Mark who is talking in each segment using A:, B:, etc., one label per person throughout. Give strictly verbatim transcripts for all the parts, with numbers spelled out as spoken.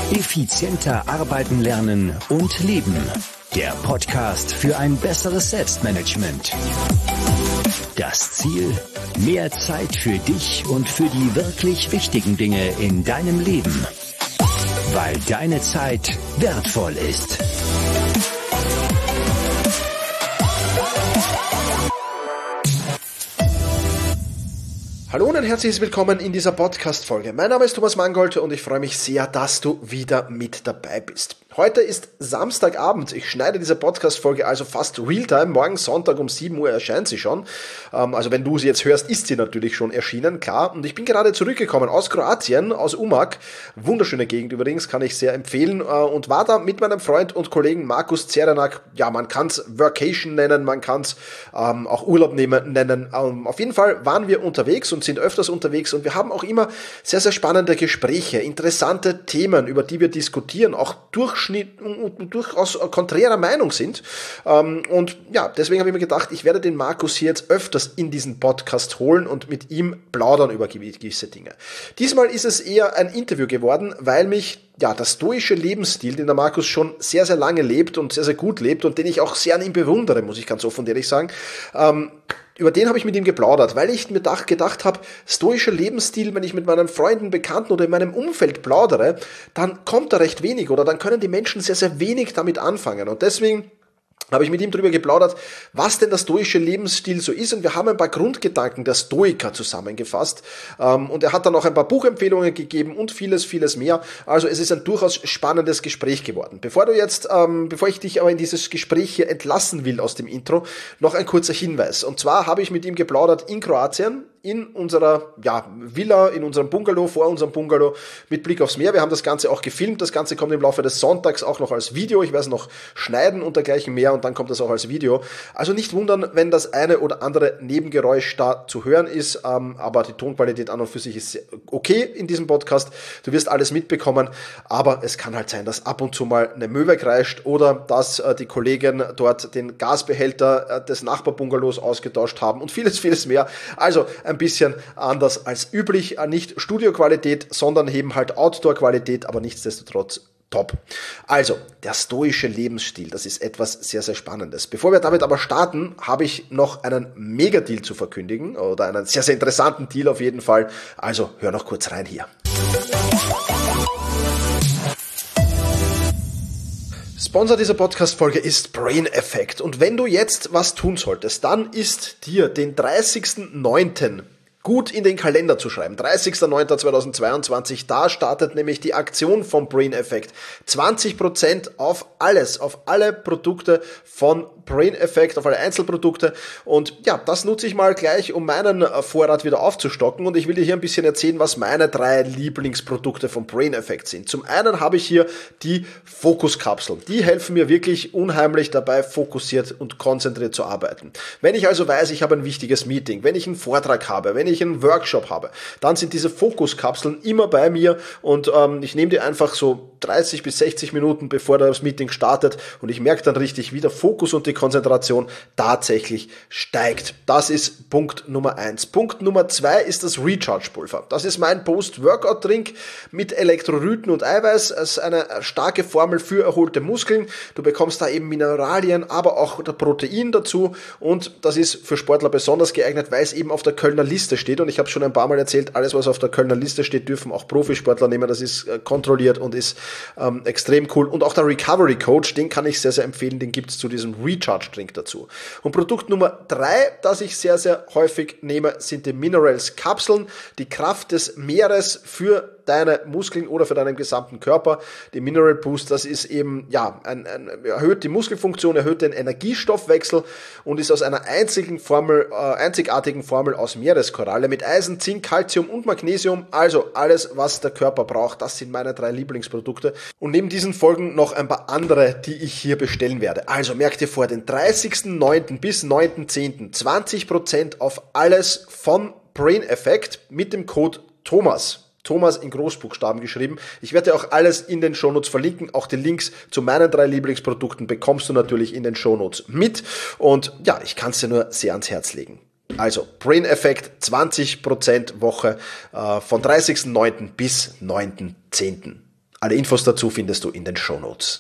A: Effizienter arbeiten, lernen und leben. Der Podcast für ein besseres Selbstmanagement. Das Ziel: mehr Zeit für dich und für die wirklich wichtigen Dinge in deinem Leben. Weil deine Zeit wertvoll ist.
B: Hallo und ein herzliches Willkommen in dieser Podcast-Folge. Mein Name ist Thomas Mangold und ich freue mich sehr, dass du wieder mit dabei bist. Heute ist Samstagabend. Ich schneide diese Podcast-Folge also fast Realtime. Morgen Sonntag um sieben Uhr erscheint sie schon. Also wenn du sie jetzt hörst, ist sie natürlich schon erschienen, klar. Und ich bin gerade zurückgekommen aus Kroatien, aus Umag. Wunderschöne Gegend übrigens, kann ich sehr empfehlen. Und war da mit meinem Freund und Kollegen Markus Zerenak. Ja, man kann es Workation nennen, man kann es ähm, auch Urlaub nehmen, nennen. Ähm, auf jeden Fall waren wir unterwegs und sind öfters unterwegs. Und wir haben auch immer sehr, sehr spannende Gespräche, interessante Themen, über die wir diskutieren, auch durch durchaus konträrer Meinung sind. Und ja, deswegen habe ich mir gedacht, ich werde den Markus hier jetzt öfters in diesen Podcast holen und mit ihm plaudern über gewisse Dinge. Diesmal ist es eher ein Interview geworden, weil mich ja der stoische Lebensstil, den der Markus schon sehr, sehr lange lebt und sehr, sehr gut lebt und den ich auch sehr an ihm bewundere, muss ich ganz offen und ehrlich sagen, ähm, über den habe ich mit ihm geplaudert, weil ich mir gedacht habe, stoischer Lebensstil, wenn ich mit meinen Freunden, Bekannten oder in meinem Umfeld plaudere, dann kommt da recht wenig oder dann können die Menschen sehr, sehr wenig damit anfangen. Und deswegen habe ich mit ihm darüber geplaudert, was denn der stoische Lebensstil so ist, und wir haben ein paar Grundgedanken der Stoiker zusammengefasst, und er hat dann auch ein paar Buchempfehlungen gegeben und vieles, vieles mehr. Also es ist ein durchaus spannendes Gespräch geworden. Bevor du jetzt, ähm, bevor ich dich aber in dieses Gespräch hier entlassen will aus dem Intro, noch ein kurzer Hinweis. Und zwar habe ich mit ihm geplaudert in Kroatien, in unserer ja, Villa, in unserem Bungalow, vor unserem Bungalow mit Blick aufs Meer. Wir haben das Ganze auch gefilmt. Das Ganze kommt im Laufe des Sonntags auch noch als Video. Ich werde es noch schneiden und dergleichen mehr und dann kommt das auch als Video. Also nicht wundern, wenn das eine oder andere Nebengeräusch da zu hören ist, ähm, aber die Tonqualität an und für sich ist okay in diesem Podcast. Du wirst alles mitbekommen, aber es kann halt sein, dass ab und zu mal eine Möwe kreischt oder dass äh, die Kollegen dort den Gasbehälter äh, des Nachbarbungalows ausgetauscht haben und vieles, vieles mehr. Also ein bisschen anders als üblich, nicht Studioqualität, sondern eben halt Outdoor-Qualität, aber nichtsdestotrotz top. Also, der stoische Lebensstil, das ist etwas sehr, sehr Spannendes. Bevor wir damit aber starten, habe ich noch einen Mega-Deal zu verkündigen oder einen sehr, sehr interessanten Deal auf jeden Fall. Also, hör noch kurz rein hier. Sponsor dieser Podcast-Folge ist Brain Effect. Und wenn du jetzt was tun solltest, dann ist dir den dreißigsten neunten gut in den Kalender zu schreiben. dreißigster neunter zweitausendzweiundzwanzig, da startet nämlich die Aktion von Brain Effect. zwanzig Prozent auf alles, auf alle Produkte von Brain Effect, auf alle Einzelprodukte. Und ja, das nutze ich mal gleich, um meinen Vorrat wieder aufzustocken. Und ich will dir hier ein bisschen erzählen, was meine drei Lieblingsprodukte von Brain Effect sind. Zum einen habe ich hier die Fokuskapseln. Die helfen mir wirklich unheimlich dabei, fokussiert und konzentriert zu arbeiten. Wenn ich also weiß, ich habe ein wichtiges Meeting, wenn ich einen Vortrag habe, wenn ich einen Workshop habe, dann sind diese Fokuskapseln immer bei mir und ähm, ich nehme die einfach so dreißig bis sechzig Minuten, bevor das Meeting startet, und ich merke dann richtig, wie der Fokus und die Konzentration tatsächlich steigt. Das ist Punkt Nummer eins. Punkt Nummer zwei ist das Recharge-Pulver. Das ist mein Post-Workout-Drink mit Elektrolyten und Eiweiß. Es ist eine starke Formel für erholte Muskeln. Du bekommst da eben Mineralien, aber auch der Protein dazu, und das ist für Sportler besonders geeignet, weil es eben auf der Kölner Liste steht, und ich habe schon ein paar Mal erzählt, alles was auf der Kölner Liste steht, dürfen auch Profisportler nehmen. Das ist äh, kontrolliert und ist ähm, extrem cool. Und auch der Recovery Coach, den kann ich sehr, sehr empfehlen, den gibt es zu diesem Recharge Drink dazu. Und Produkt Nummer drei, das ich sehr, sehr häufig nehme, sind die Minerals Kapseln, die Kraft des Meeres für deine Muskeln oder für deinen gesamten Körper. Die Mineral Boost, das ist eben, ja, ein, ein, erhöht die Muskelfunktion, erhöht den Energiestoffwechsel und ist aus einer einzigen Formel, äh, einzigartigen Formel aus Meereskoralle mit Eisen, Zink, Calcium und Magnesium. Also alles, was der Körper braucht. Das sind meine drei Lieblingsprodukte. Und neben diesen Folgen noch ein paar andere, die ich hier bestellen werde. Also merkt ihr vor, den dreißigsten neunten bis neunten zehnten zwanzig Prozent auf alles von Brain Effect mit dem Code Thomas. Thomas in Großbuchstaben geschrieben. Ich werde auch alles in den Shownotes verlinken. Auch die Links zu meinen drei Lieblingsprodukten bekommst du natürlich in den Shownotes mit. Und ja, ich kann es dir nur sehr ans Herz legen. Also, Brain Effect, zwanzig Prozent Woche äh, von dreißigsten neunten bis neunten zehnten Alle Infos dazu findest du in den Shownotes.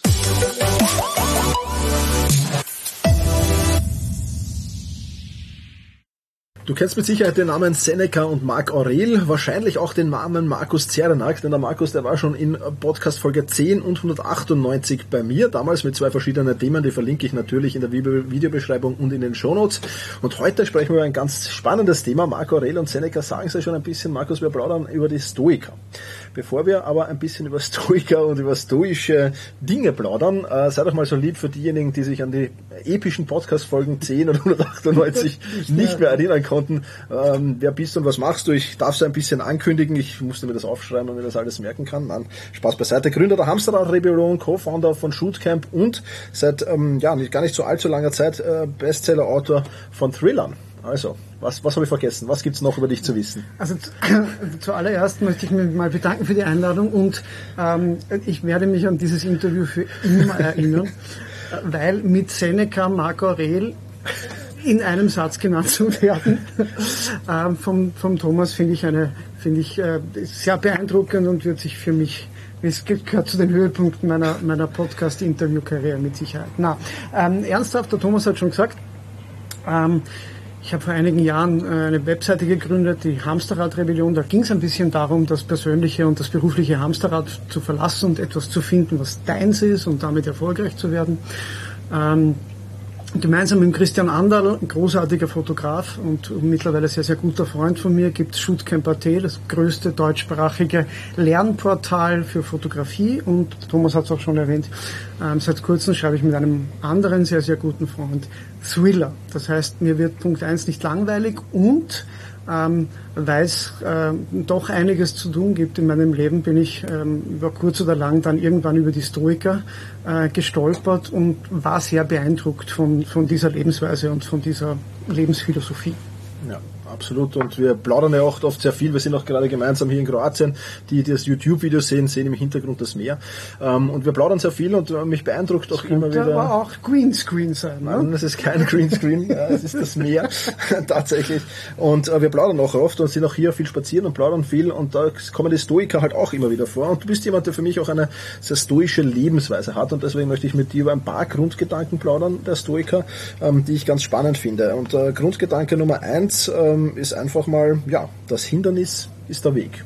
B: Du kennst mit Sicherheit den Namen Seneca und Marc Aurel, wahrscheinlich auch den Namen Markus Zerenak, denn der Markus, der war schon in Podcast Folge zehn und hundertachtundneunzig bei mir, damals mit zwei verschiedenen Themen, die verlinke ich natürlich in der Videobeschreibung und in den Shownotes. Und heute sprechen wir über ein ganz spannendes Thema. Marc Aurel und Seneca sagen es ja schon ein bisschen, Markus, wir plaudern über die Stoiker. Bevor wir aber ein bisschen über Stoiker und über stoische Dinge plaudern, äh, sei doch mal so lieb für diejenigen, die sich an die epischen Podcast-Folgen zehn und hundertachtundneunzig nicht mehr erinnern konnten. Ähm, wer bist du und was machst du? Ich darf es ein bisschen ankündigen. Ich musste mir das aufschreiben, damit ich das alles merken kann. Nein, Spaß beiseite. Gründer der Hamsterrad-Rebellion, Co-Founder von Shootcamp und seit ähm, ja nicht, gar nicht so allzu langer Zeit äh, Bestseller-Autor von Thrillern. Also, was, was habe ich vergessen? Was gibt's noch über dich zu wissen?
C: Also zu, zuallererst möchte ich mich mal bedanken für die Einladung und ähm, ich werde mich an dieses Interview für immer erinnern, weil mit Seneca, Marc Aurel in einem Satz genannt zu werden, ähm, vom, vom Thomas finde ich eine, finde ich äh, sehr beeindruckend und wird sich für mich, es gehört zu den Höhepunkten meiner, meiner Podcast-Interview-Karriere mit Sicherheit. Na, ähm, ernsthaft, der Thomas hat schon gesagt, ähm, ich habe vor einigen Jahren eine Webseite gegründet, die Hamsterrad-Rebellion. Da ging es ein bisschen darum, das persönliche und das berufliche Hamsterrad zu verlassen und etwas zu finden, was deins ist und damit erfolgreich zu werden. Ähm, Gemeinsam mit Christian Anderl, ein großartiger Fotograf und mittlerweile sehr, sehr guter Freund von mir, gibt es Shootcamp Punkt at, das größte deutschsprachige Lernportal für Fotografie. Und Thomas hat es auch schon erwähnt, ähm, seit kurzem schreibe ich mit einem anderen sehr, sehr guten Freund Thriller. Das heißt, mir wird Punkt eins nicht langweilig und ähm, weil es ähm, doch einiges zu tun gibt in meinem Leben, bin ich ähm, über kurz oder lang dann irgendwann über die Stoiker äh, gestolpert und war sehr beeindruckt von, von dieser Lebensweise und von dieser Lebensphilosophie.
B: Ja, absolut. Und wir plaudern ja auch oft sehr viel. Wir sind auch gerade gemeinsam hier in Kroatien. Die, die das YouTube-Video sehen, sehen im Hintergrund das Meer. Und wir plaudern sehr viel und mich beeindruckt auch immer wieder.
C: Das aber auch Greenscreen sein, ne?
B: Nein, das ist kein Greenscreen, es ist das Meer, tatsächlich. Und wir plaudern auch oft und sind auch hier viel spazieren und plaudern viel. Und da kommen die Stoiker halt auch immer wieder vor. Und du bist jemand, der für mich auch eine sehr stoische Lebensweise hat. Und deswegen möchte ich mit dir über ein paar Grundgedanken plaudern der Stoiker, die ich ganz spannend finde. Und Grundgedanke Nummer eins ist einfach mal, ja, das Hindernis ist der Weg.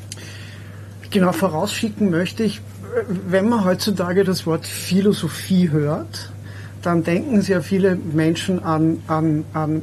C: Genau, vorausschicken möchte ich, wenn man heutzutage das Wort Philosophie hört, dann denken sehr viele Menschen an, an, an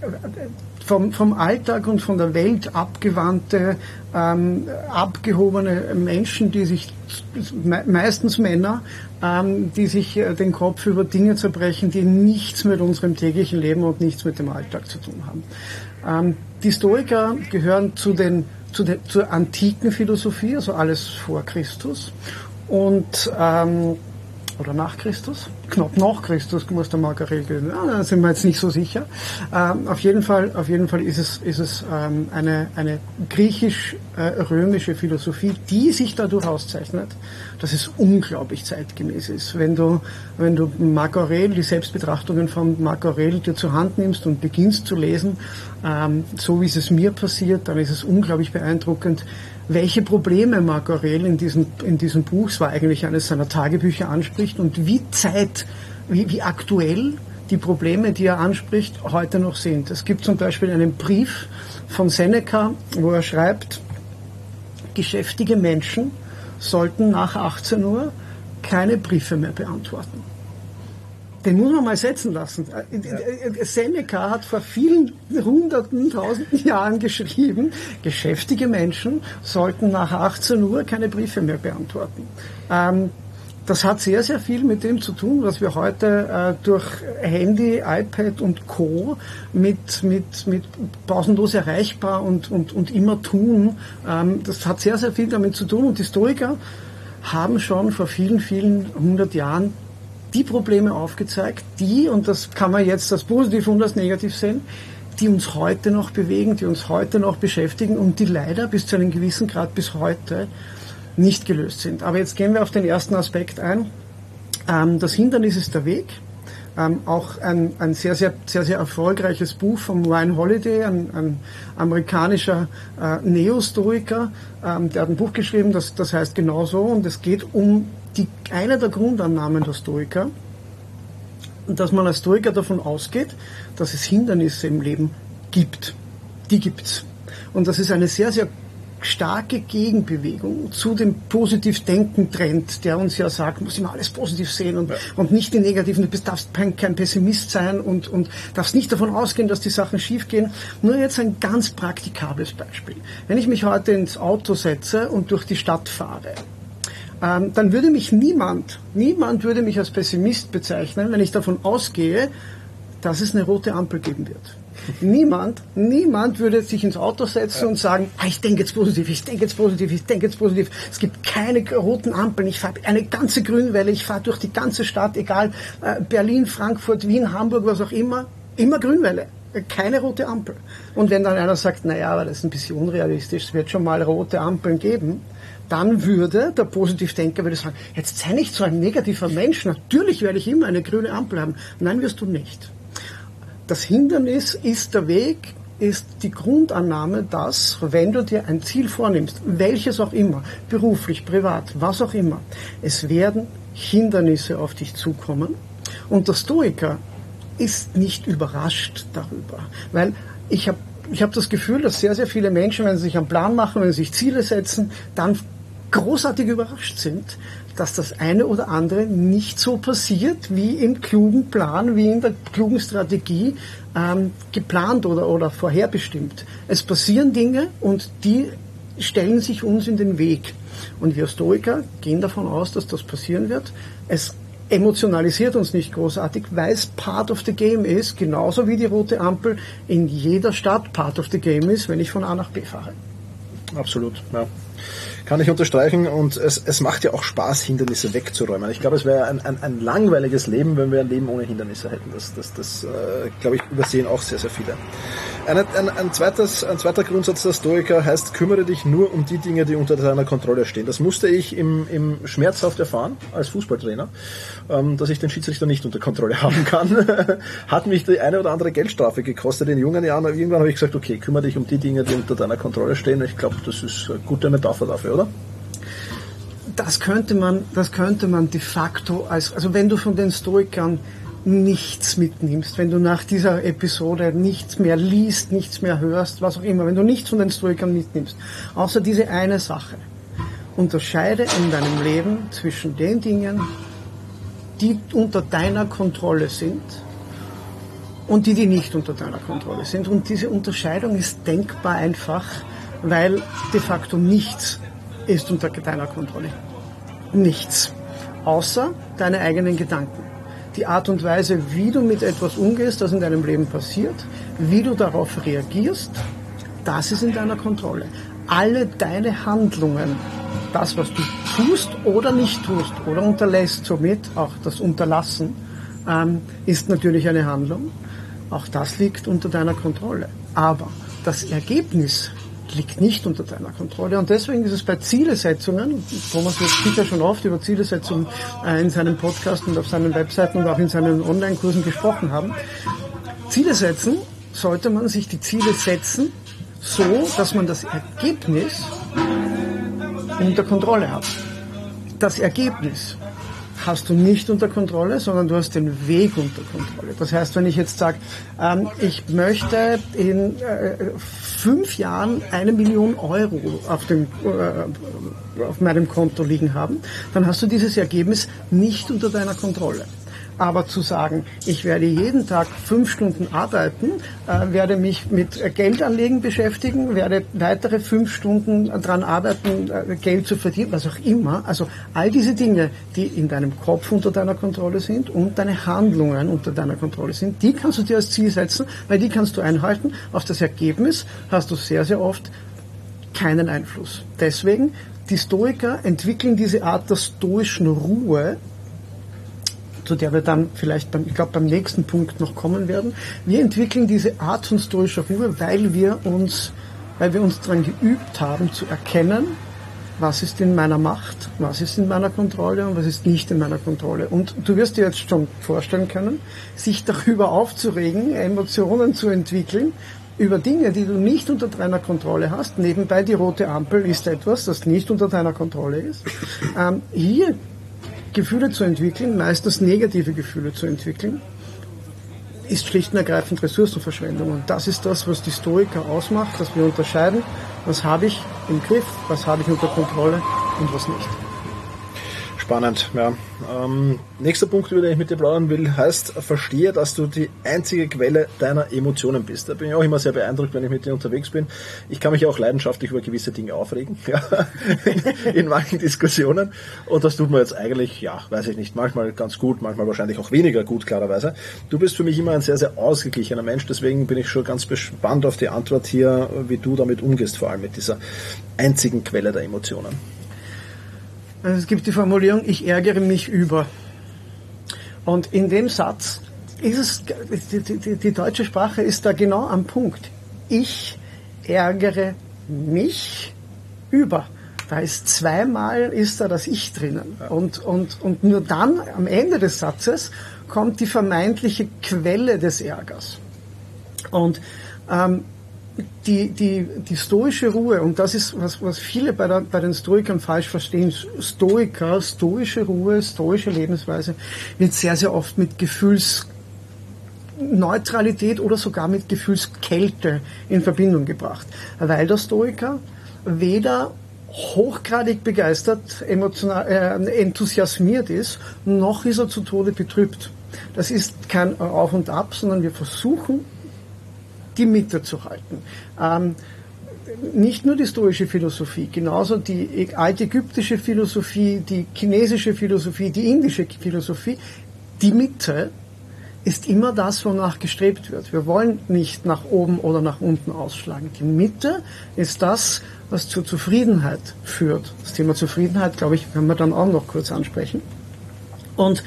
C: vom, vom Alltag und von der Welt abgewandte, ähm, abgehobene Menschen, die sich, me meistens Männer, ähm, die sich äh, den Kopf über Dinge zerbrechen, die nichts mit unserem täglichen Leben und nichts mit dem Alltag zu tun haben. Ähm, die Stoiker gehören zu den, zu der, zur antiken Philosophie, also alles vor Christus und ähm, oder nach Christus, knapp nach Christus muss der Marc Aurel gehen. Ja, da sind wir jetzt nicht so sicher. Ähm, auf jeden Fall, auf jeden Fall ist es, ist es ähm, eine, eine griechisch-römische Philosophie, die sich dadurch auszeichnet, dass es unglaublich zeitgemäß ist. Wenn du, wenn du Marc Aurel, die Selbstbetrachtungen von Marc Aurel dir zur Hand nimmst und beginnst zu lesen, ähm, so wie es es mir passiert, dann ist es unglaublich beeindruckend, welche Probleme Marc Aurel in diesem, in diesem Buch, es war eigentlich eines seiner Tagebücher, anspricht und wie Zeit, wie, wie aktuell die Probleme, die er anspricht, heute noch sind. Es gibt zum Beispiel einen Brief von Seneca, wo er schreibt, geschäftige Menschen sollten nach achtzehn Uhr keine Briefe mehr beantworten. Den muss man mal setzen lassen. Ja. Seneca hat vor vielen hunderten, tausenden Jahren geschrieben, geschäftige Menschen sollten nach achtzehn Uhr keine Briefe mehr beantworten. Ähm, das hat sehr, sehr viel mit dem zu tun, was wir heute äh, durch Handy, iPad und Co. mit, mit, mit pausenlos erreichbar und, und, und immer tun. Ähm, das hat sehr, sehr viel damit zu tun. Und die Stoiker haben schon vor vielen, vielen hundert Jahren die Probleme aufgezeigt, die, und das kann man jetzt als positiv und als negativ sehen, die uns heute noch bewegen, die uns heute noch beschäftigen und die leider bis zu einem gewissen Grad bis heute nicht gelöst sind. Aber jetzt gehen wir auf den ersten Aspekt ein. Ähm, das Hindernis ist der Weg. Ähm, auch ein, ein sehr, sehr, sehr, sehr erfolgreiches Buch von Ryan Holiday, ein, ein amerikanischer äh, Neostoiker, ähm, der hat ein Buch geschrieben, das, das heißt genauso, und es geht um die, eine der Grundannahmen der Stoiker, dass man als Stoiker davon ausgeht, dass es Hindernisse im Leben gibt. Die gibt's. Und das ist eine sehr, sehr starke Gegenbewegung zu dem Positiv-Denken-Trend, der uns ja sagt, muss immer alles positiv sehen und, ja. und nicht die negativen. Du darfst kein, kein Pessimist sein und, und darfst nicht davon ausgehen, dass die Sachen schief gehen. Nur jetzt ein ganz praktikables Beispiel. Wenn ich mich heute ins Auto setze und durch die Stadt fahre, ähm, dann würde mich niemand, niemand würde mich als Pessimist bezeichnen, wenn ich davon ausgehe, dass es eine rote Ampel geben wird. Niemand, niemand würde sich ins Auto setzen ja. und sagen, ah, ich denke jetzt positiv, ich denke jetzt positiv, ich denke jetzt positiv. Es gibt keine roten Ampeln, ich fahre eine ganze Grünwelle, ich fahre durch die ganze Stadt, egal äh, Berlin, Frankfurt, Wien, Hamburg, was auch immer, immer Grünwelle, keine rote Ampel. Und wenn dann einer sagt, naja, aber das ist ein bisschen unrealistisch, es wird schon mal rote Ampeln geben, dann würde der Positivdenker würde sagen, jetzt sei nicht so ein negativer Mensch, natürlich werde ich immer eine grüne Ampel haben. Nein, wirst du nicht. Das Hindernis ist der Weg, ist die Grundannahme, dass, wenn du dir ein Ziel vornimmst, welches auch immer, beruflich, privat, was auch immer, es werden Hindernisse auf dich zukommen. Und der Stoiker ist nicht überrascht darüber, weil ich habe ich hab das Gefühl, dass sehr, sehr viele Menschen, wenn sie sich einen Plan machen, wenn sie sich Ziele setzen, dann großartig überrascht sind, dass das eine oder andere nicht so passiert, wie im klugen Plan, wie in der klugen Strategie ähm, geplant oder, oder vorherbestimmt. Es passieren Dinge und die stellen sich uns in den Weg. Und wir Stoiker gehen davon aus, dass das passieren wird. Es emotionalisiert uns nicht großartig, weil es Part of the Game ist, genauso wie die rote Ampel in jeder Stadt Part of the Game ist, wenn ich von A nach B fahre.
B: Absolut, ja. Kann ich unterstreichen, und es, es macht ja auch Spaß, Hindernisse wegzuräumen. Ich glaube, es wäre ein, ein, ein langweiliges Leben, wenn wir ein Leben ohne Hindernisse hätten. Das, das, das äh, glaube ich, übersehen auch sehr, sehr viele. Ein, ein, ein, zweites, ein zweiter Grundsatz der Stoiker heißt, kümmere dich nur um die Dinge, die unter deiner Kontrolle stehen. Das musste ich im, im schmerzhaft erfahren, als Fußballtrainer, ähm, dass ich den Schiedsrichter nicht unter Kontrolle haben kann. Hat mich die eine oder andere Geldstrafe gekostet in jungen Jahren. Irgendwann habe ich gesagt, okay, kümmere dich um die Dinge, die unter deiner Kontrolle stehen. Ich glaube, das ist eine gute Metapher dafür, oder?
C: Das könnte man, das könnte man de facto als, also wenn du von den Stoikern nichts mitnimmst, wenn du nach dieser Episode nichts mehr liest, nichts mehr hörst, was auch immer, wenn du nichts von den Stoikern mitnimmst, außer diese eine Sache, unterscheide in deinem Leben zwischen den Dingen, die unter deiner Kontrolle sind und die, die nicht unter deiner Kontrolle sind. Und diese Unterscheidung ist denkbar einfach, weil de facto nichts ist unter deiner Kontrolle. Nichts. Außer deine eigenen Gedanken. Die Art und Weise, wie du mit etwas umgehst, das in deinem Leben passiert, wie du darauf reagierst, das ist in deiner Kontrolle. Alle deine Handlungen, das, was du tust oder nicht tust oder unterlässt, somit auch das Unterlassen, ähm, ist natürlich eine Handlung. Auch das liegt unter deiner Kontrolle. Aber das Ergebnis liegt nicht unter deiner Kontrolle. Und deswegen ist es bei Zielesetzungen, Thomas wird sicher schon oft über Zielesetzungen in seinem Podcast und auf seinen Webseiten und auch in seinen Online-Kursen gesprochen haben. Ziele setzen, sollte man sich die Ziele setzen, so, dass man das Ergebnis unter Kontrolle hat. Das Ergebnis hast du nicht unter Kontrolle, sondern du hast den Weg unter Kontrolle. Das heißt, wenn ich jetzt sage, ähm, ich möchte in äh, fünf Jahren eine Million Euro auf, dem, äh, auf meinem Konto liegen haben, dann hast du dieses Ergebnis nicht unter deiner Kontrolle. Aber zu sagen, ich werde jeden Tag fünf Stunden arbeiten, äh, werde mich mit äh, Geldanlegen beschäftigen, werde weitere fünf Stunden daran arbeiten, äh, Geld zu verdienen, was auch immer. Also all diese Dinge, die in deinem Kopf unter deiner Kontrolle sind und deine Handlungen unter deiner Kontrolle sind, die kannst du dir als Ziel setzen, weil die kannst du einhalten. Auf das Ergebnis hast du sehr, sehr oft keinen Einfluss. Deswegen, die Stoiker entwickeln diese Art der stoischen Ruhe, zu der wir dann vielleicht, beim, ich glaube, beim nächsten Punkt noch kommen werden. Wir entwickeln diese Art von stoischer Ruhe, weil wir uns, weil wir uns daran geübt haben, zu erkennen, was ist in meiner Macht, was ist in meiner Kontrolle und was ist nicht in meiner Kontrolle. Und du wirst dir jetzt schon vorstellen können, sich darüber aufzuregen, Emotionen zu entwickeln, über Dinge, die du nicht unter deiner Kontrolle hast. Nebenbei, die rote Ampel ist etwas, das nicht unter deiner Kontrolle ist. Ähm, hier Gefühle zu entwickeln, meistens negative Gefühle zu entwickeln, ist schlicht und ergreifend Ressourcenverschwendung. Und das ist das, was die Stoiker ausmacht, dass wir unterscheiden, was habe ich im Griff, was habe ich unter Kontrolle und was nicht.
B: Spannend, ja. Ähm, nächster Punkt, über den ich mit dir plaudern will, heißt, verstehe, dass du die einzige Quelle deiner Emotionen bist. Da bin ich auch immer sehr beeindruckt, wenn ich mit dir unterwegs bin. Ich kann mich auch leidenschaftlich über gewisse Dinge aufregen, ja, in manchen Diskussionen. Und das tut man jetzt eigentlich, ja, weiß ich nicht, manchmal ganz gut, manchmal wahrscheinlich auch weniger gut, klarerweise. Du bist für mich immer ein sehr, sehr ausgeglichener Mensch, deswegen bin ich schon ganz gespannt auf die Antwort hier, wie du damit umgehst, vor allem mit dieser einzigen Quelle der Emotionen.
C: Also es gibt die Formulierung, ich ärgere mich über. Und in dem Satz ist es, die, die, die deutsche Sprache ist da genau am Punkt. Ich ärgere mich über. Da ist zweimal ist da das Ich drinnen. Und, und, und nur dann, am Ende des Satzes, kommt die vermeintliche Quelle des Ärgers. Und ähm, Die, die, die stoische Ruhe, und das ist, was, was viele bei, der, bei den Stoikern falsch verstehen, Stoiker, stoische Ruhe, stoische Lebensweise, wird sehr, sehr oft mit Gefühlsneutralität oder sogar mit Gefühlskälte in Verbindung gebracht. Weil der Stoiker weder hochgradig begeistert, emotional, äh, enthusiasmiert ist, noch ist er zu Tode betrübt. Das ist kein Auf und Ab, sondern wir versuchen, die Mitte zu halten. Ähm, nicht nur die stoische Philosophie, genauso die altägyptische Philosophie, die chinesische Philosophie, die indische Philosophie. Die Mitte ist immer das, wonach gestrebt wird. Wir wollen nicht nach oben oder nach unten ausschlagen. Die Mitte ist das, was zur Zufriedenheit führt. Das Thema Zufriedenheit, glaube ich, werden wir dann auch noch kurz ansprechen. Und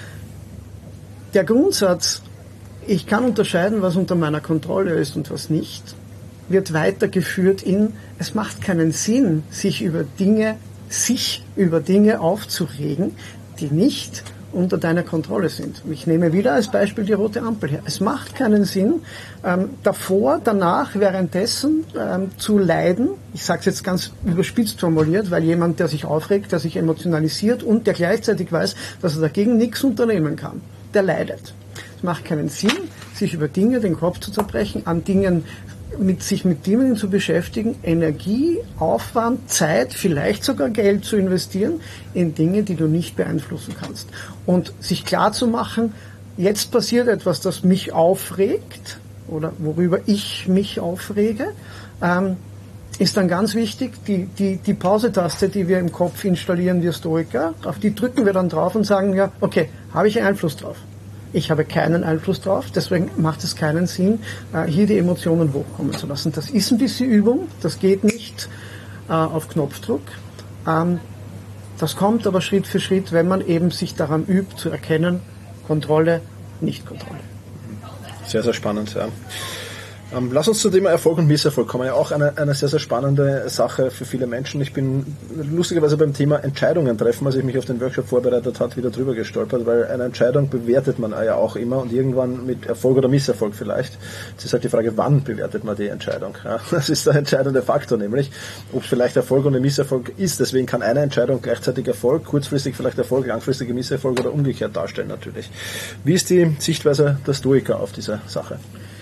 C: der Grundsatz, ich kann unterscheiden, was unter meiner Kontrolle ist und was nicht, wird weitergeführt in, es macht keinen Sinn, sich über Dinge, sich über Dinge aufzuregen, die nicht unter deiner Kontrolle sind. Ich nehme wieder als Beispiel die rote Ampel her. Es macht keinen Sinn, ähm, davor, danach, währenddessen ähm, zu leiden. Ich sage es jetzt ganz überspitzt formuliert, weil jemand, der sich aufregt, der sich emotionalisiert und der gleichzeitig weiß, dass er dagegen nichts unternehmen kann, der leidet. Es macht keinen Sinn, sich über Dinge den Kopf zu zerbrechen, an Dingen, mit sich mit Dingen zu beschäftigen, Energie, Aufwand, Zeit, vielleicht sogar Geld zu investieren in Dinge, die du nicht beeinflussen kannst. Und sich klar zu machen, jetzt passiert etwas, das mich aufregt oder worüber ich mich aufrege, ähm, ist dann ganz wichtig, die, die, die Pause-Taste, die wir im Kopf installieren, wir Stoiker, auf die drücken wir dann drauf und sagen, ja, okay, habe ich Einfluss drauf? Ich habe keinen Einfluss drauf, deswegen macht es keinen Sinn, hier die Emotionen hochkommen zu lassen. Das ist ein bisschen Übung, das geht nicht äh, auf Knopfdruck. Ähm, das kommt aber Schritt für Schritt, wenn man eben sich daran übt, zu erkennen, Kontrolle, Nicht-Kontrolle.
B: Sehr, sehr spannend, ja. Ähm, lass uns zu dem Erfolg und Misserfolg kommen. Ja, auch eine, eine sehr, sehr spannende Sache für viele Menschen. Ich bin lustigerweise beim Thema Entscheidungen treffen, als ich mich auf den Workshop vorbereitet habe, wieder drüber gestolpert, weil eine Entscheidung bewertet man ja auch immer und irgendwann mit Erfolg oder Misserfolg vielleicht. Jetzt ist halt die Frage, wann bewertet man die Entscheidung? Ja, das ist der entscheidende Faktor, nämlich, ob es vielleicht Erfolg und Misserfolg ist. Deswegen kann eine Entscheidung gleichzeitig Erfolg, kurzfristig vielleicht Erfolg, langfristige Misserfolg oder umgekehrt darstellen natürlich. Wie ist die Sichtweise der Stoiker auf diese Sache?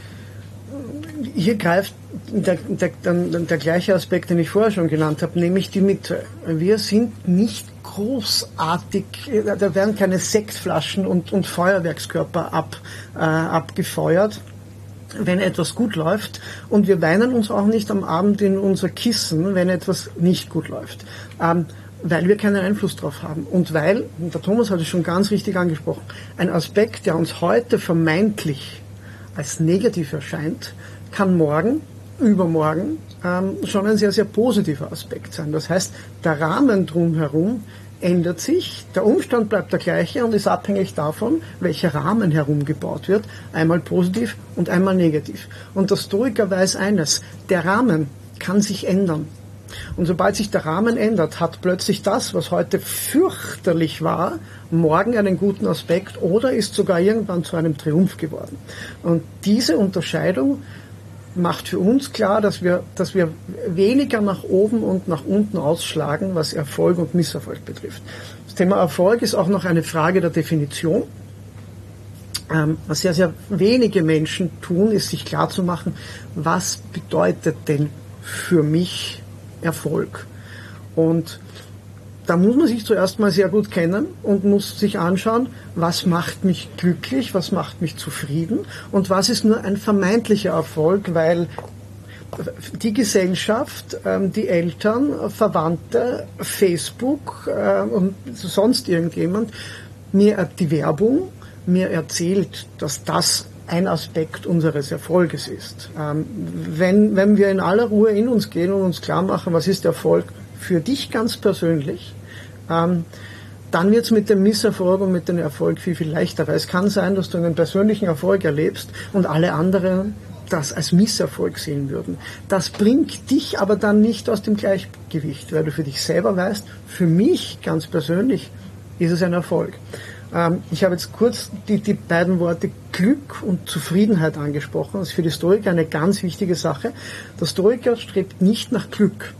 C: Hier greift der, der, der, der gleiche Aspekt, den ich vorher schon genannt habe, nämlich die Mitte. Wir sind nicht großartig, da werden keine Sektflaschen und, und Feuerwerkskörper ab, äh, abgefeuert, wenn etwas gut läuft. Und wir weinen uns auch nicht am Abend in unser Kissen, wenn etwas nicht gut läuft. Ähm, weil wir keinen Einfluss drauf haben. Und weil, und der Thomas hat es schon ganz richtig angesprochen, ein Aspekt, der uns heute vermeintlich als negativ erscheint, kann morgen, übermorgen ähm, schon ein sehr, sehr positiver Aspekt sein. Das heißt, der Rahmen drumherum ändert sich, der Umstand bleibt der gleiche und ist abhängig davon, welcher Rahmen herumgebaut wird, einmal positiv und einmal negativ. Und der Stoiker weiß eines, der Rahmen kann sich ändern. Und sobald sich der Rahmen ändert, hat plötzlich das, was heute fürchterlich war, morgen einen guten Aspekt oder ist sogar irgendwann zu einem Triumph geworden. Und diese Unterscheidung macht für uns klar, dass wir, dass wir weniger nach oben und nach unten ausschlagen, was Erfolg und Misserfolg betrifft. Das Thema Erfolg ist auch noch eine Frage der Definition. Ähm, was sehr, sehr wenige Menschen tun, ist sich klarzumachen, was bedeutet denn für mich Erfolg? Und da muss man sich zuerst mal sehr gut kennen und muss sich anschauen, was macht mich glücklich, was macht mich zufrieden und was ist nur ein vermeintlicher Erfolg, weil die Gesellschaft, die Eltern, Verwandte, Facebook und sonst irgendjemand, mir die Werbung mir erzählt, dass das ein Aspekt unseres Erfolges ist. Wenn, wenn wir in aller Ruhe in uns gehen und uns klar machen, was ist Erfolg für dich ganz persönlich, ähm, dann wird es mit dem Misserfolg und mit dem Erfolg viel, viel leichter. Weil es kann sein, dass du einen persönlichen Erfolg erlebst und alle anderen das als Misserfolg sehen würden. Das bringt dich aber dann nicht aus dem Gleichgewicht, weil du für dich selber weißt, für mich ganz persönlich ist es ein Erfolg. Ähm, ich habe jetzt kurz die, die beiden Worte Glück und Zufriedenheit angesprochen. Das ist für die Stoiker eine ganz wichtige Sache. Der Stoiker strebt nicht nach Glück.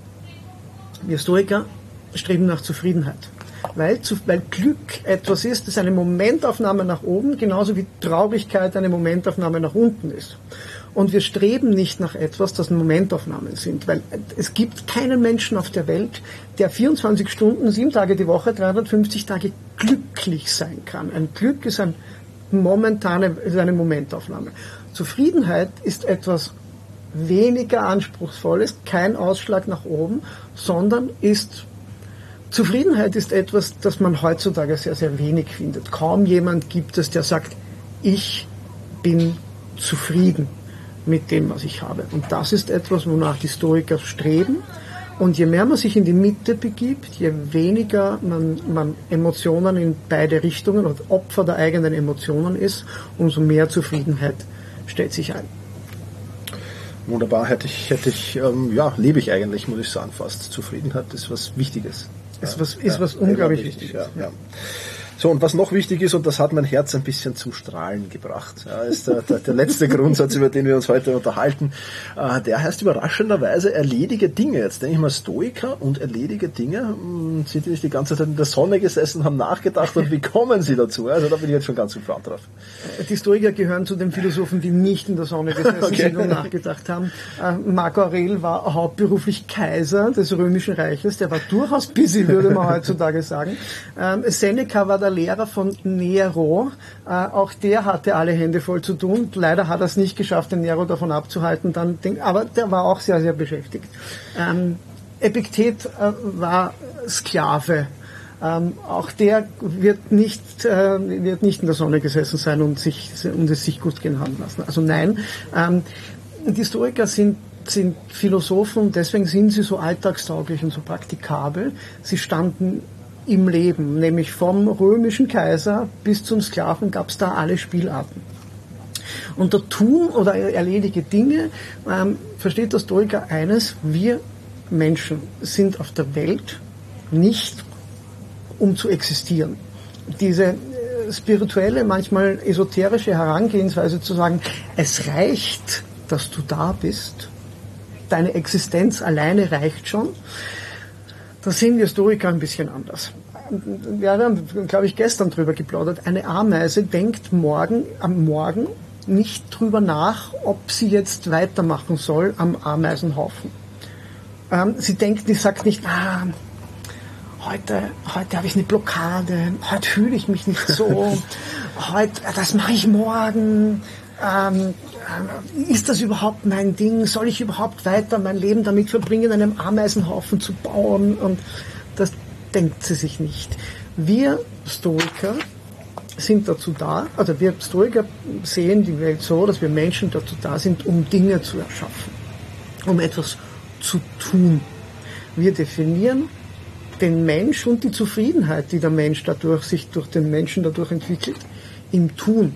C: Wir Stoiker streben nach Zufriedenheit, weil, weil Glück etwas ist, das eine Momentaufnahme nach oben, genauso wie Traurigkeit eine Momentaufnahme nach unten ist. Und wir streben nicht nach etwas, das Momentaufnahmen sind, weil es gibt keinen Menschen auf der Welt, der vierundzwanzig Stunden, sieben Tage die Woche, dreihundertfünfzig Tage glücklich sein kann. Ein Glück ist, ein momentane, ist eine Momentaufnahme. Zufriedenheit ist etwas weniger Anspruchsvolles, kein Ausschlag nach oben, sondern ist, Zufriedenheit ist etwas, das man heutzutage sehr, sehr wenig findet. Kaum jemand gibt es, der sagt, ich bin zufrieden mit dem, was ich habe. Und das ist etwas, wonach die Stoiker streben. Und je mehr man sich in die Mitte begibt, je weniger man, man Emotionen in beide Richtungen oder Opfer der eigenen Emotionen ist, umso mehr Zufriedenheit stellt sich ein.
B: Wunderbar, hätte ich, hätte ich, ähm, ja, lebe ich eigentlich, muss ich sagen, fast. Zufriedenheit ist was Wichtiges.
C: Ist was, ist ja, was unglaublich Wichtiges.
B: Ja, ja. So, und was noch wichtig ist, und das hat mein Herz ein bisschen zum Strahlen gebracht, ja, ist der, der, der letzte Grundsatz, über den wir uns heute unterhalten. Äh, der heißt überraschenderweise erledige Dinge. Jetzt denke ich mal, Stoiker und erledige Dinge, mh, sind die nicht die ganze Zeit in der Sonne gesessen, haben nachgedacht und wie kommen sie dazu? Also da bin ich jetzt schon ganz gespannt drauf.
C: Die Stoiker gehören zu den Philosophen, die nicht in der Sonne gesessen okay. sind und nachgedacht haben. Äh, Marco Aurel war hauptberuflich Kaiser des Römischen Reiches, der war durchaus busy, würde man heutzutage sagen. Ähm, Seneca war der Lehrer von Nero, äh, auch der hatte alle Hände voll zu tun. Leider hat er es nicht geschafft, den Nero davon abzuhalten, dann, aber der war auch sehr, sehr beschäftigt. Ähm, Epiktet äh, war Sklave. Ähm, auch der wird nicht, äh, wird nicht in der Sonne gesessen sein und, sich, und es sich gut gehen haben lassen. Also nein, ähm, die Stoiker sind sind Philosophen, deswegen sind sie so alltagstauglich und so praktikabel. Sie standen im Leben, nämlich vom römischen Kaiser bis zum Sklaven gab es da alle Spielarten. Und der Tun oder erledige Dinge, ähm, versteht der Stoiker eines, wir Menschen sind auf der Welt nicht, um zu existieren. Diese äh, spirituelle, manchmal esoterische Herangehensweise zu sagen, es reicht, dass du da bist, deine Existenz alleine reicht schon, da sehen wir Stoiker ein bisschen anders. Wir haben, glaube ich, gestern drüber geplaudert. Eine Ameise denkt morgen, am Morgen nicht drüber nach, ob sie jetzt weitermachen soll am Ameisenhaufen. Ähm, sie denkt, sie sagt nicht, ah, heute, heute habe ich eine Blockade, heute fühle ich mich nicht so, heute, das mache ich morgen. Ähm, ist das überhaupt mein Ding? Soll ich überhaupt weiter mein Leben damit verbringen, einen Ameisenhaufen zu bauen? Und das denkt sie sich nicht. Wir Stoiker sind dazu da, also wir Stoiker sehen die Welt so, dass wir Menschen dazu da sind, um Dinge zu erschaffen, um etwas zu tun. Wir definieren den Mensch und die Zufriedenheit, die der Mensch dadurch, sich durch den Menschen dadurch entwickelt, im Tun.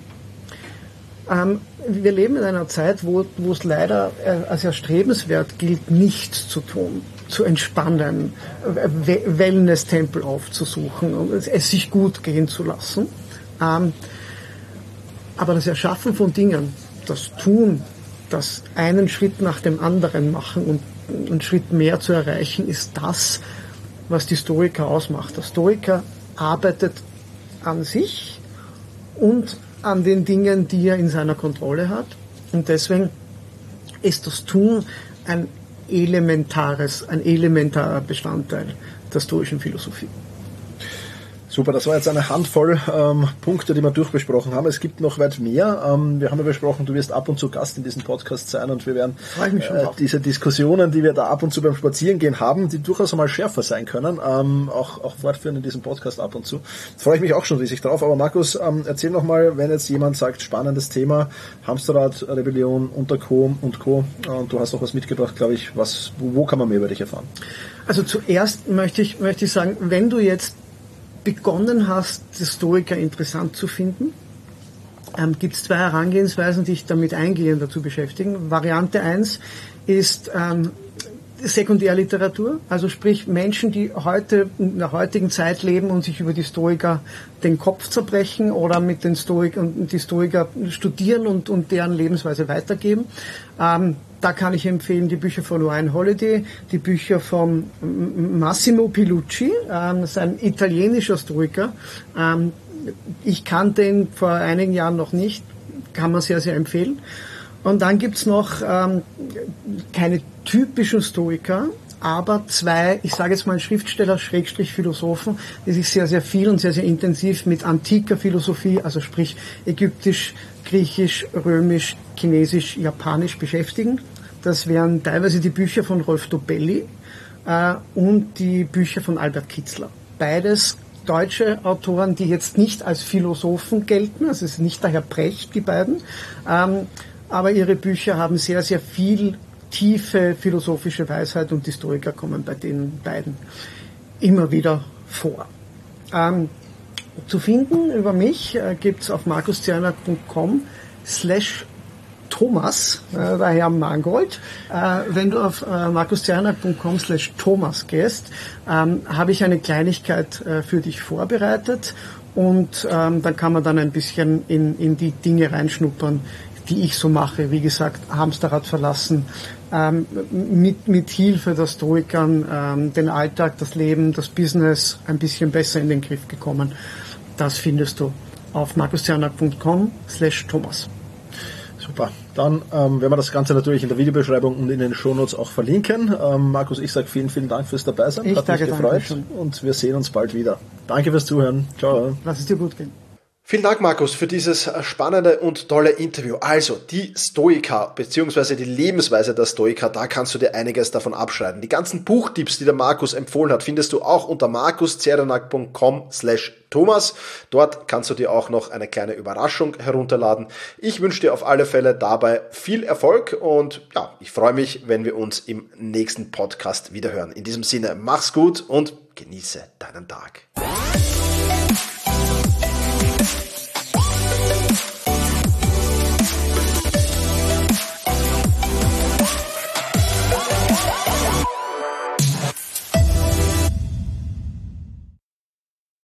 C: Ähm, wir leben in einer Zeit, wo, wo es leider als erstrebenswert gilt, nichts zu tun. zu entspannen, Wellness-Tempel aufzusuchen und es sich gut gehen zu lassen. Ähm, aber das Erschaffen von Dingen, das Tun, das einen Schritt nach dem anderen machen und einen Schritt mehr zu erreichen, ist das, was die Stoiker ausmacht. Der Stoiker arbeitet an sich und an den Dingen, die er in seiner Kontrolle hat. Und deswegen ist das Tun ein elementares, ein elementarer Bestandteil der stoischen Philosophie.
B: Super, das war jetzt eine Handvoll ähm, Punkte, die wir durchbesprochen haben. Es gibt noch weit mehr. Ähm, wir haben ja besprochen, du wirst ab und zu Gast in diesem Podcast sein und wir werden äh, diese Diskussionen, die wir da ab und zu beim Spazierengehen haben, die durchaus einmal schärfer sein können, ähm, auch, auch fortführen in diesem Podcast ab und zu. Da freue ich mich auch schon riesig drauf. Aber Markus, ähm, erzähl noch mal, wenn jetzt jemand sagt, spannendes Thema, Hamsterrad, Rebellion und Co. und Co. Und du hast auch was mitgebracht, glaube ich. Was, wo, wo kann man mehr über dich erfahren?
C: Also zuerst möchte ich, möchte ich sagen, wenn du jetzt begonnen hast, die Stoiker interessant zu finden, ähm, gibt es zwei Herangehensweisen, die dich damit eingehend dazu beschäftigen. Variante eins ist ähm, Sekundärliteratur, also sprich Menschen, die heute in der heutigen Zeit leben und sich über die Stoiker den Kopf zerbrechen oder mit den Stoikern die Stoiker studieren und, und deren Lebensweise weitergeben. Ähm, Da kann ich empfehlen die Bücher von Ryan Holiday, die Bücher von Massimo Pilucci, ähm, das ist ein italienischer Stoiker. Ähm, ich kannte ihn vor einigen Jahren noch nicht, kann man sehr, sehr empfehlen. Und dann gibt's noch ähm, keine typischen Stoiker, aber zwei, ich sage jetzt mal Schriftsteller, Schrägstrich Philosophen, die sich sehr, sehr viel und sehr, sehr intensiv mit antiker Philosophie, also sprich Ägyptisch, Griechisch, Römisch, Chinesisch, Japanisch beschäftigen. Das wären teilweise die Bücher von Rolf Dobelli äh, und die Bücher von Albert Kitzler. Beides deutsche Autoren, die jetzt nicht als Philosophen gelten, also es ist nicht der Herr Brecht, die beiden, ähm, aber ihre Bücher haben sehr, sehr viel tiefe philosophische Weisheit und die Stoiker kommen bei den beiden immer wieder vor. Ähm, zu finden über mich äh, gibt es auf markuszernak.com slash Thomas, äh, der Herr Mangold. Äh, wenn du auf äh, markuszernak.com slash Thomas gehst, ähm, habe ich eine Kleinigkeit äh, für dich vorbereitet und ähm, dann kann man dann ein bisschen in, in die Dinge reinschnuppern, die ich so mache. Wie gesagt, Hamsterrad verlassen, ähm, mit, mit Hilfe der Stoikern ähm, den Alltag, das Leben, das Business ein bisschen besser in den Griff gekommen. Das findest du auf markuszernak.com slash Thomas.
B: Super. Dann ähm, werden wir das Ganze natürlich in der Videobeschreibung und in den Shownotes auch verlinken. Ähm, Markus, ich sage vielen, vielen Dank fürs Dabeisein.
C: Ich
B: Hat
C: danke,
B: mich gefreut
C: danke
B: und wir sehen uns bald wieder. Danke fürs Zuhören. Ciao.
C: Lass es dir gut gehen.
B: Vielen Dank, Markus, für dieses spannende und tolle Interview. Also, die Stoiker, beziehungsweise die Lebensweise der Stoiker, da kannst du dir einiges davon abschneiden. Die ganzen Buchtipps, die der Markus empfohlen hat, findest du auch unter markuszernak.com slash Thomas. Dort kannst du dir auch noch eine kleine Überraschung herunterladen. Ich wünsche dir auf alle Fälle dabei viel Erfolg und ja, ich freue mich, wenn wir uns im nächsten Podcast wiederhören. In diesem Sinne, mach's gut und genieße deinen Tag. We'll be right back.